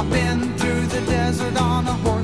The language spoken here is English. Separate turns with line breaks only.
I've been through the desert on a horse.